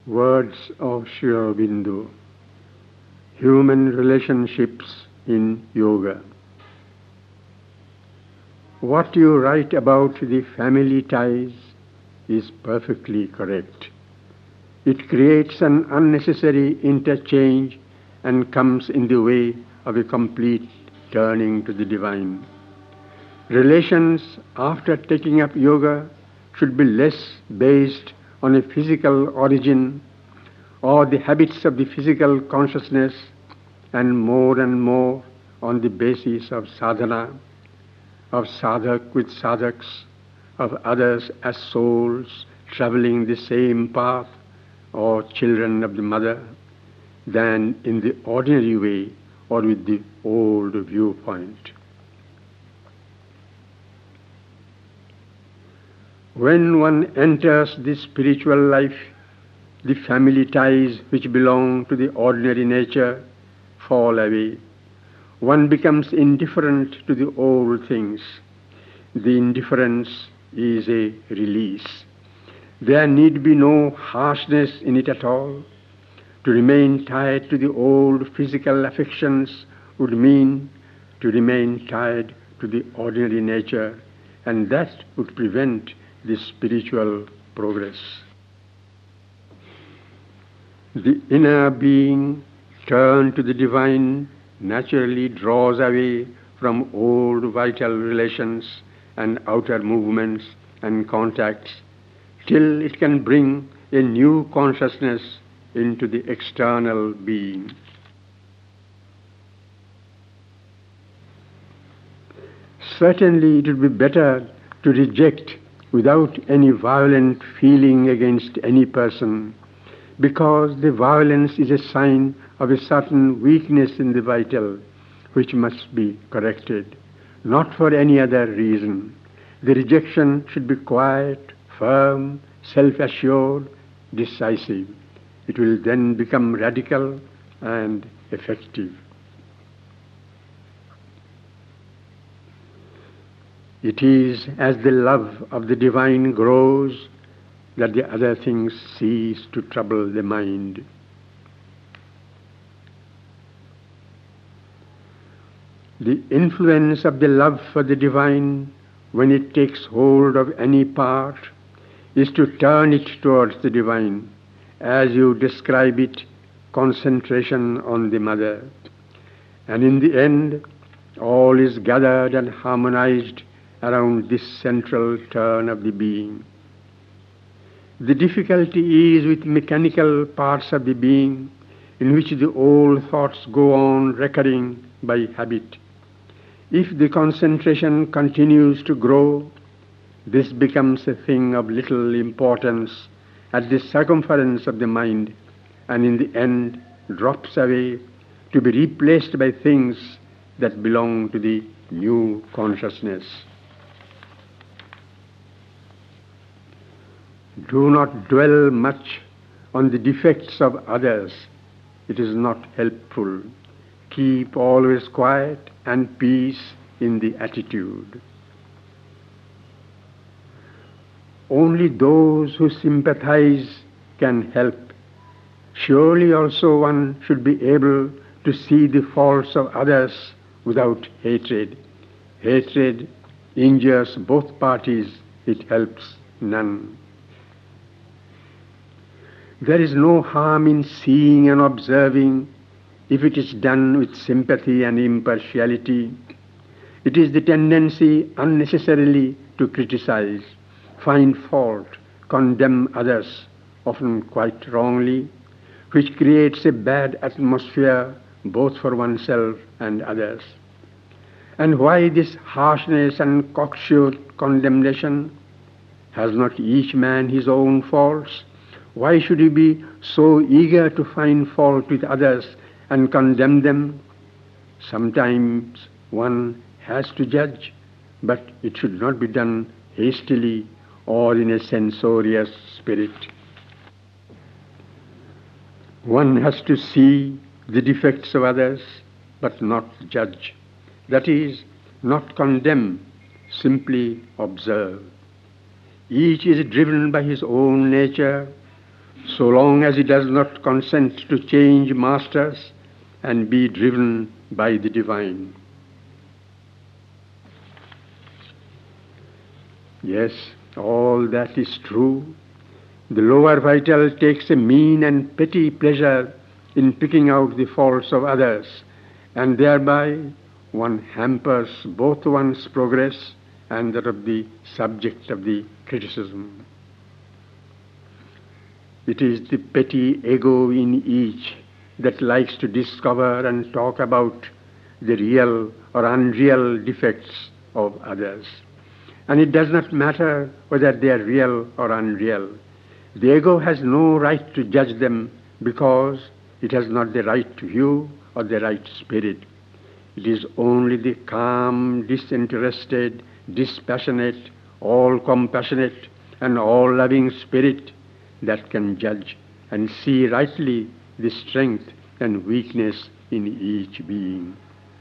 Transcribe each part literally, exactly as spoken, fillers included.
Words of Sri Aurobindo. Human relationships in yoga. What you write about the family ties is perfectly correct. It creates an unnecessary interchange and comes in the way of a complete turning to the divine. Relations after taking up yoga should be less based on a physical origin or the habits of the physical consciousness and more and more on the basis of sadhana, of sadhak with sadhaks, of others as souls traveling the same path or children of the mother, than in the ordinary way or with the old viewpoint. When one enters the spiritual life, the family ties which belong to the ordinary nature fall away. One becomes indifferent to the old things. The indifference is a release. There need be no harshness in it at all. To remain tied to the old physical affections would mean to remain tied to the ordinary nature, and that would prevent the spiritual progress. The inner being turned to the divine naturally draws away from old vital relations and outer movements and contacts till it can bring a new consciousness into the external being. Certainly it would be better to reject without any violent feeling against any person, because the violence is a sign of a certain weakness in the vital, which must be corrected, not for any other reason. The rejection should be quiet, firm, self-assured, decisive. It will then become radical and effective. It is as the love of the divine grows that the other things cease to trouble the mind. The influence of the love for the divine, when it takes hold of any part, is to turn it towards the divine, as you describe it, concentration on the mother. And in the end, all is gathered and harmonized around this central turn of the being. The difficulty is with mechanical parts of the being, in which the old thoughts go on recurring by habit. If the concentration continues to grow, this becomes a thing of little importance at the circumference of the mind, and in the end drops away to be replaced by things that belong to the new consciousness. Do not dwell much on the defects of others. It is not helpful. Keep always quiet and peace in the attitude. Only those who sympathize can help. Surely also one should be able to see the faults of others without hatred. Hatred injures both parties, it helps none. There is no harm in seeing and observing if it is done with sympathy and impartiality. It is the tendency unnecessarily to criticize, find fault, condemn others, often quite wrongly, which creates a bad atmosphere both for oneself and others. And why this harshness and cocksure condemnation? Has not each man his own faults? Why should he be so eager to find fault with others and condemn them? Sometimes one has to judge, but it should not be done hastily or in a censorious spirit. One has to see the defects of others, but not judge. That is, not condemn, simply observe. Each is driven by his own nature, so long as it does not consent to change masters and be driven by the divine. Yes, all that is true. The lower vital takes a mean and petty pleasure in picking out the faults of others, and thereby one hampers both one's progress and that of the subject of the criticism. It is the petty ego in each that likes to discover and talk about the real or unreal defects of others. And it does not matter whether they are real or unreal. The ego has no right to judge them because it has not the right view or the right spirit. It is only the calm, disinterested, dispassionate, all-compassionate and all-loving spirit that can judge and see rightly the strength and weakness in each being.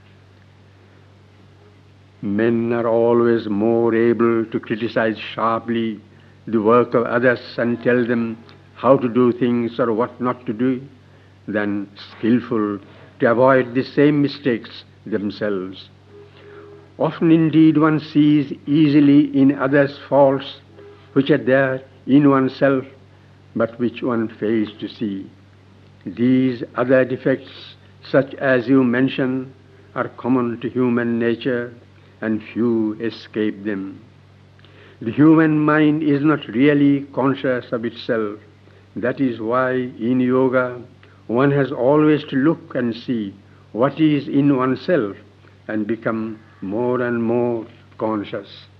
Men are always more able to criticize sharply the work of others and tell them how to do things or what not to do than skillful to avoid the same mistakes themselves. Often indeed one sees easily in others faults which are there in oneself but which one fails to see. These other defects, such as you mention, are common to human nature and few escape them. The human mind is not really conscious of itself. That is why in yoga one has always to look and see what is in oneself and become more and more conscious.